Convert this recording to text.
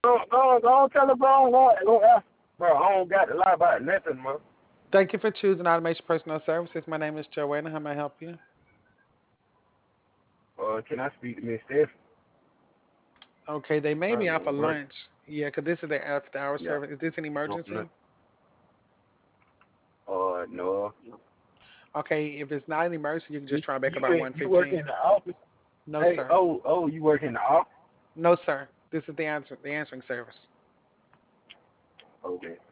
Don't tell the bro, bro, I don't got to lie about nothing, man. Thank you for choosing Automation Personal Services. My name is Joanna. How may I help you? Can I speak to Miss Steph? Okay, they may be Probably off of at work. lunch. Yeah, 'cause this is their after hour Yeah. service. Is this an No, no. emergency? No. Okay, if it's not an emergency, you can just You try back you about you work 1:15. in the office? No, Hey, sir. you work in the office? No, sir. This is the answering service. Okay.